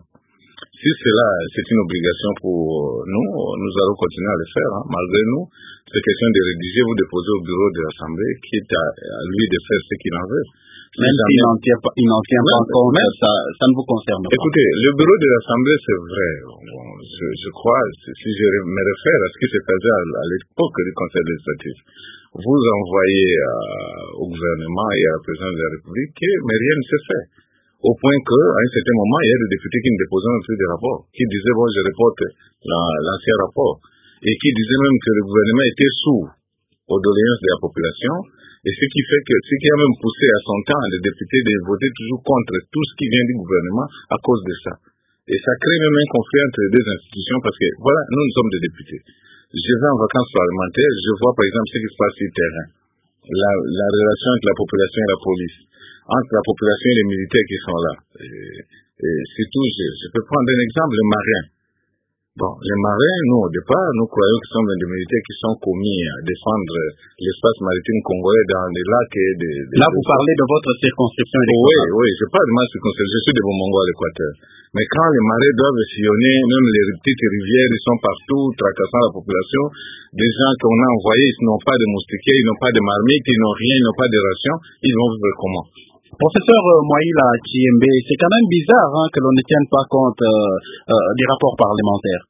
si cela, c'est une obligation pour nous, nous allons continuer à le faire, hein. Malgré nous, c'est question de rédiger, vous déposer au bureau de l'Assemblée, quitte à, à lui de faire ce qu'il en veut. Si même s'il n'en tient pas, il n'en tient pas compte, ça, ça ne vous concerne pas. Écoutez, le bureau de l'Assemblée, c'est vrai. Bon, je, je crois, si je me réfère à ce qui s'est passé à, à l'époque du Conseil législatif, vous envoyez euh, au gouvernement et à la présidence de la République, mais rien ne se fait. Au point qu'à un certain moment, il y a des députés qui ne déposaient même plus de rapports, qui disaient, bon, je reporte l'ancien rapport, et qui disaient même que le gouvernement était sourd aux doléances de la population, et ce qui fait que, ce qui a même poussé à son temps les députés de voter toujours contre tout ce qui vient du gouvernement à cause de ça. Et ça crée même un conflit entre les deux institutions, parce que, voilà, nous, nous sommes des députés. Je vais en vacances parlementaires, je vois par exemple ce qui se passe sur le terrain. La, la relation entre la population et la police, entre la population et les militaires qui sont là. Et, et surtout, je, je peux prendre un exemple, les marins. Bon, les marins, nous, au départ, nous croyons que ce sont des militaires qui sont commis à défendre l'espace maritime congolais dans les lacs et des... des là, vous parlez de votre circonscription électorale. Oui, oui, je parle de ma circonscription, je suis de Bomongo à l'Équateur. Mais quand les marins doivent sillonner, même les petites rivières, ils sont partout, tracassant la population, des gens qu'on a envoyés, ils n'ont pas de moustiquaires, ils n'ont pas de marmites, ils n'ont rien, ils n'ont pas de rations, ils vont vivre comment? Professeur euh, Moïla Chiembe, c'est quand même bizarre hein, que l'on ne tienne pas compte euh, euh, des rapports parlementaires.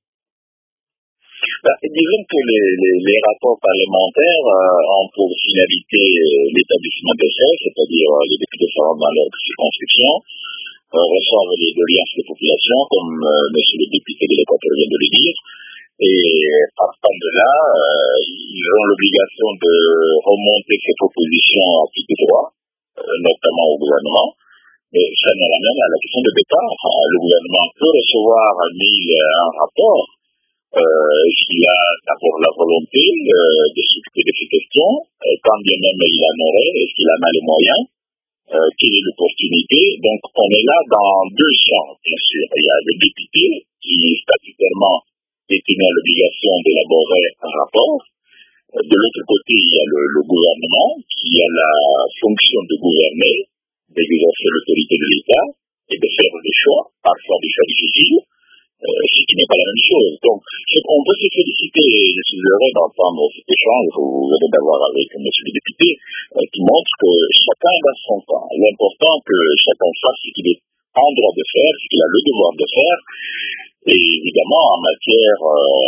Bah, disons que les, les, les rapports parlementaires euh, ont pour finalité euh, l'établissement des faits, c'est-à-dire euh, les députés se rendent dans leur circonscription, euh, reçoivent les doléances des populations, comme euh, monsieur le député de l'Équateur vient de le dire, et partant de là, euh, ils ont l'obligation de remonter ces propositions à tout droit, euh, notamment au gouvernement. Mais ça nous ramène à la question de départ. Enfin, le gouvernement peut recevoir mille un rapport, euh, s'il a d'abord la volonté euh, de s'occuper de ces questions, euh, quand bien même il en aurait, et s'il en a les moyens, euh, quelle est l'opportunité. Donc on est là dans deux champs, bien sûr. Il y a les députés qui qui statutairement est tenu à l'obligation d'élaborer un rapport. De l'autre côté, il y a le, le gouvernement qui a la fonction de gouverner, d'exercer l'autorité de l'État et de faire des choix, parfois des choix difficiles, euh, ce qui n'est pas la même chose. Donc, on peut se féliciter, et je suis heureux d'entendre cet échange que vous venez d'avoir avec M. le député, euh, qui montre que chacun a son temps. L'important que chacun fasse ce qu'il est en droit de faire, ce qu'il a le devoir de faire. Et évidemment, en matière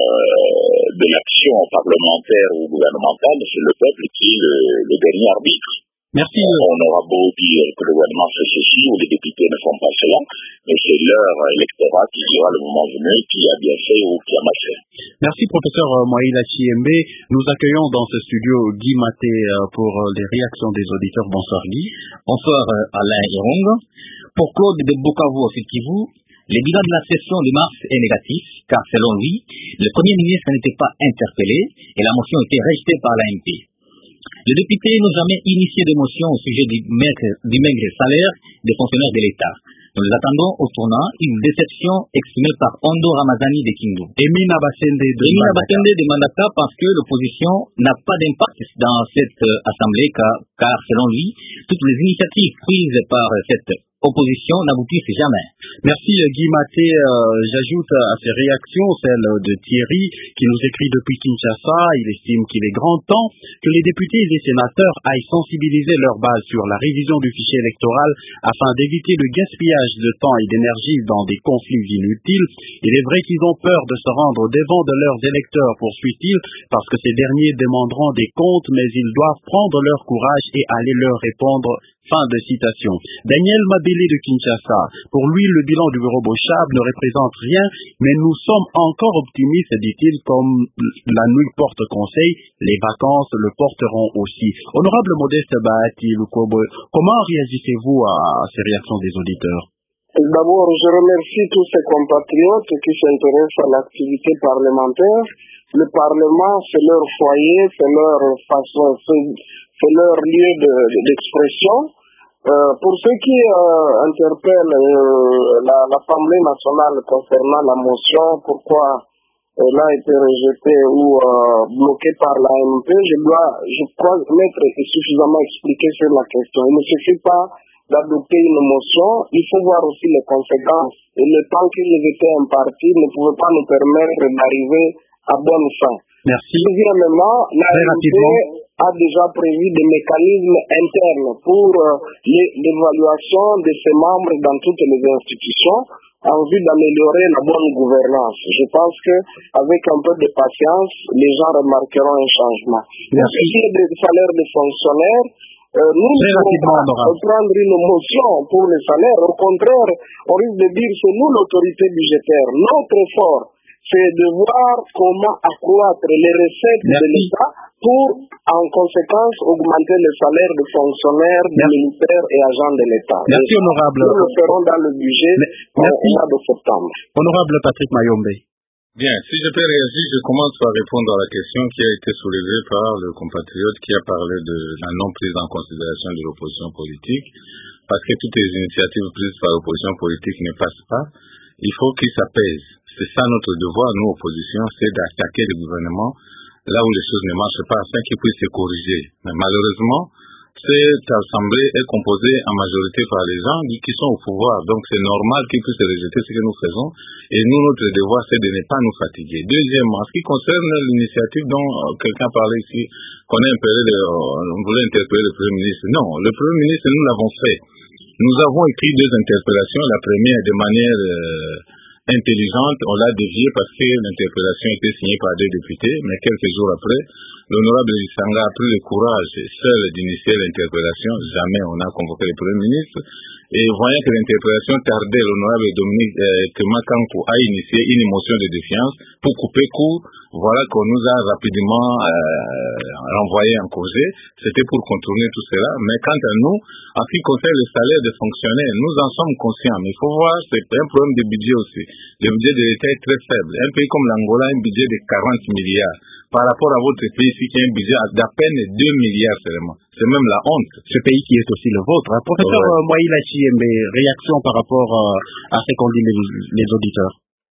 euh, de l'action parlementaire ou gouvernementale, c'est le peuple qui est le, le dernier arbitre. Merci. On aura beau dire que le gouvernement fait ceci ou les députés ne font pas cela, mais c'est leur électorat qui dira le moment venu qui a bien fait ou qui a mal fait. Merci, professeur Moïla Chiembe. Nous accueillons dans ce studio Guy Maté pour les réactions des auditeurs. Bonsoir Guy. Bonsoir Alain Irong. Pour Claude de Bukavu au Sud Kivu, le bilan de la session de mars est négatif, car selon lui, le Premier ministre n'était pas interpellé et la motion était rejetée par l'A M P. Les députés n'ont jamais initié de motion au sujet du maigre, du maigre salaire des fonctionnaires de l'État. Nous les attendons au tournant, une déception exprimée par Ondo Ramazani de Kindu. Emina Bassende de Emina Bassende de Mandaka pense que l'opposition n'a pas d'impact dans cette euh, assemblée car, car selon lui, toutes les initiatives prises par euh, cette opposition n'aboutissent jamais. Merci Guy Maté. Euh, J'ajoute à ces réactions celle de Thierry qui nous écrit depuis Kinshasa. Il estime qu'il est grand temps que les députés et les sénateurs aillent sensibiliser leur base sur la révision du fichier électoral afin d'éviter le gaspillage de temps et d'énergie dans des conflits inutiles. Il est vrai qu'ils ont peur de se rendre au devant de leurs électeurs, poursuit-il, parce que ces derniers demanderont des comptes, mais ils doivent prendre leur courage et aller leur répondre. Fin de citation. Daniel Mabélé de Kinshasa. Pour lui, le bilan du bureau Bochab ne représente rien, mais nous sommes encore optimistes, dit-il, comme la nuit porte conseil, les vacances le porteront aussi. Honorable Modeste Bahati Lukobo, comment réagissez-vous à ces réactions des auditeurs? D'abord, je remercie tous ces compatriotes qui s'intéressent à l'activité parlementaire. Le Parlement, c'est leur foyer, c'est leur façon, c'est leur lieu d'expression. Euh, pour ceux qui euh, interpellent euh, l'Assemblée nationale concernant la motion, pourquoi elle a été rejetée ou euh, bloquée par l'A M P, je dois, je crois, m'être suffisamment expliqué sur la question. Il ne suffit pas d'adopter une motion, il faut voir aussi les conséquences. Et le temps qu'ils nous étaient impartis ne pouvait pas nous permettre d'arriver à bonne fin. Merci. Deuxièmement, l'A M P a déjà prévu des mécanismes internes pour euh, l'évaluation de ses membres dans toutes les institutions en vue d'améliorer la bonne gouvernance. Je pense que avec un peu de patience, les gens remarqueront un changement. Pour ce qui est des salaires des fonctionnaires, euh, nous ne pouvons pas prendre une motion pour les salaires. Au contraire, on risque de dire c'est nous l'autorité budgétaire. Notre effort, c'est de voir comment accroître les recettes Merci. de l'État pour, en conséquence, augmenter les salaires des fonctionnaires, des Merci. militaires et agents de l'État. Merci, honorable. Nous le ferons dans le budget au mois de septembre. Honorable Patrick Mayombe. Bien, si je peux réagir, je commence par répondre à la question qui a été soulevée par le compatriote qui a parlé de la non-prise en considération de l'opposition politique, parce que toutes les initiatives prises par l'opposition politique ne passent pas. Il faut qu'ils s'apaisent. C'est ça notre devoir, nous, opposition, c'est d'attaquer le gouvernement là où les choses ne marchent pas, afin qu'ils puissent se corriger. Mais malheureusement, cette assemblée est composée en majorité par les gens qui sont au pouvoir. Donc c'est normal qu'ils puissent rejeter ce que nous faisons. Et nous, notre devoir, c'est de ne pas nous fatiguer. Deuxièmement, en ce qui concerne l'initiative dont quelqu'un parlait ici, qu'on a interpellé le, on voulait interpeller le Premier ministre. Non, le Premier ministre, nous l'avons fait. Nous avons écrit deux interpellations. La première, de manière euh, intelligente, on l'a déviée parce que l'interpellation était signée par deux députés, mais quelques jours après, l'honorable Lissanga a pris le courage seul d'initier l'interpellation. Jamais on a convoqué le Premier ministre. Et voyant que l'interpellation tardait, l'honorable Dominique euh, Temakankou a initié une motion de défiance pour couper court. Voilà qu'on nous a rapidement euh, renvoyé en congé. C'était pour contourner tout cela. Mais quant à nous, en ce qui concerne le salaire des fonctionnaires, nous en sommes conscients. Mais il faut voir, c'est un problème de budget aussi. Le budget de l'État est très faible. Un pays comme l'Angola a un budget de quarante milliards. Par rapport à votre pays ici qui a un budget d'à peine deux milliards seulement. C'est même la honte. Ce pays qui est aussi le vôtre. Hein. Professeur ouais. Moïla Chiembe, réaction par rapport euh, à ce qu'ont dit les, les auditeurs.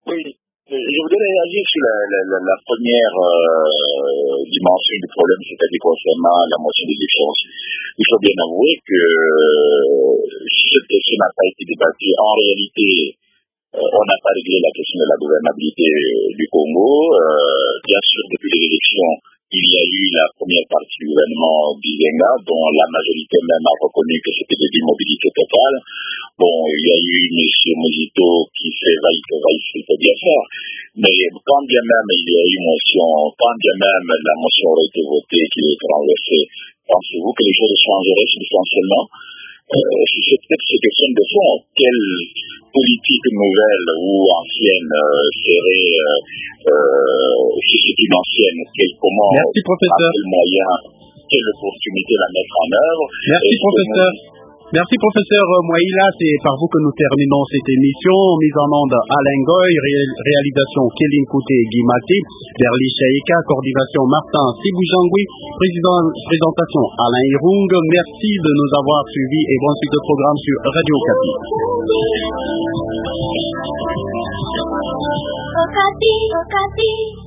Oui, je voudrais réagir sur la, la, la, la première euh, dimension du problème, c'est-à-dire concernant la motion de défiance. Il faut bien avouer que cette question n'a pas été débattue. En réalité, euh, on n'a pas réglé la question de la gouvernabilité du Congo. Euh, bien sûr, depuis les élections, il y a eu la première partie du gouvernement d'Izenga, dont la majorité même a reconnu que c'était de l'immobilité totale. Bon, il y a eu M. Mozito qui fait vaille-que-vaille, il faut bien faire. Mais quand bien même il y a eu motion, quand bien même la motion aurait été votée, qu'il est renversé, pensez-vous que les choses changeraient substantiellement? euh, C'est peut-être ces questions de fond. Quelle politique nouvelle ou ancienne euh, serait, euh, euh, si c'est une ancienne, quel, comment, Merci, professeur. quel moyen, quelle opportunité la mettre en œuvre? Merci, professeur. Merci, professeur Mouaïla. C'est par vous que nous terminons cette émission. Mise en onde Alain Goy, ré réalisation Kéline Kouté et Guy Maté, Berli Chaïka, coordination Martin Siboujangui, présentation Alain Irung. Merci de nous avoir suivis et bonne suite de programme sur Radio Okapi. Okapi, Okapi.